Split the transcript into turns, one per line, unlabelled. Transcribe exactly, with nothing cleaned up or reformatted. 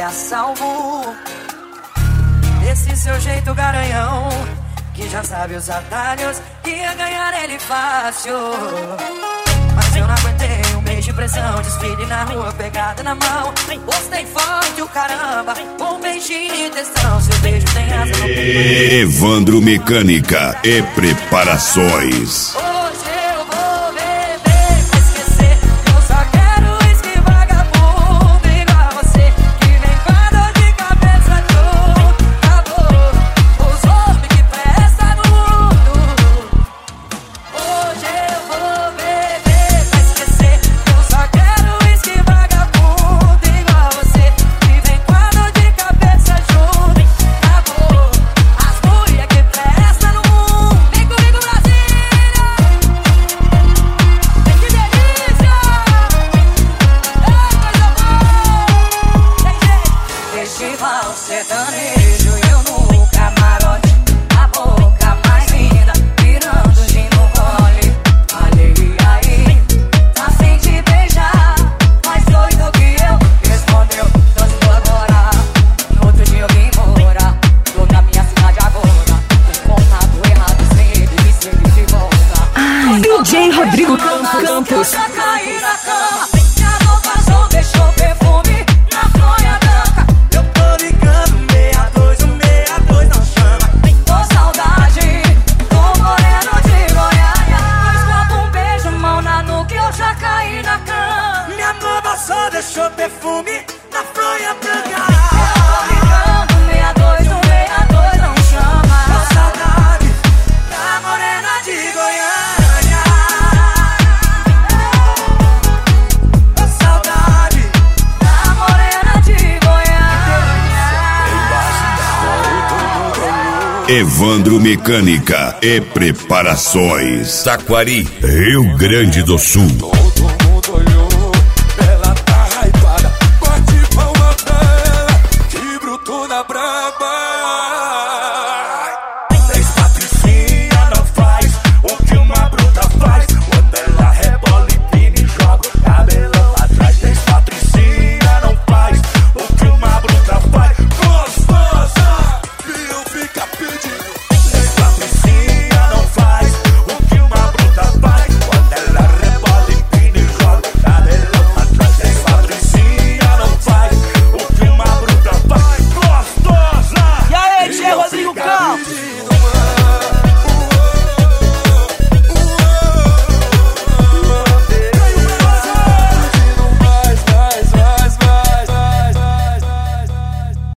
a salvo desse seu jeito garanhão, que já sabe os atalhos, que ia ganhar ele fácil. Mas eu não aguentei um mês de pressão, desfile na rua, pegada na mão. Postei forte o caramba, um beijinho de testão. Seu beijo tem asa no peito.
Evandro Mecânica e Preparações.
Sertanejo, eu no camarote, a boca mais linda, virando gin no gole. Falei, e aí, tá sem te beijar, mais doido que eu. Respondeu, tô agora, no outro dia eu vim embora. Tô na minha cidade agora, um contato errado sem ele, me segue de volta.
Ai, D J Rodrigo Campos.
Eu já caí na cama, minha roupa passou, deixou perfume na fronha branca. Eu tô ligando meia dois, um meia dois não chama. Tô saudade, tô moreno de Goiânia. Dois copos, um beijo, mão na nuca, eu já caí na cama. Minha nova só deixou perfume na fronha branca. Eu tô ligando meia dois, um meia dois não chama. Tô saudade, da morena de Goiânia. Tô saudade, da morena de Goiânia.
Evandro Mecânica e Preparações. Taquari, Rio Grande do Sul.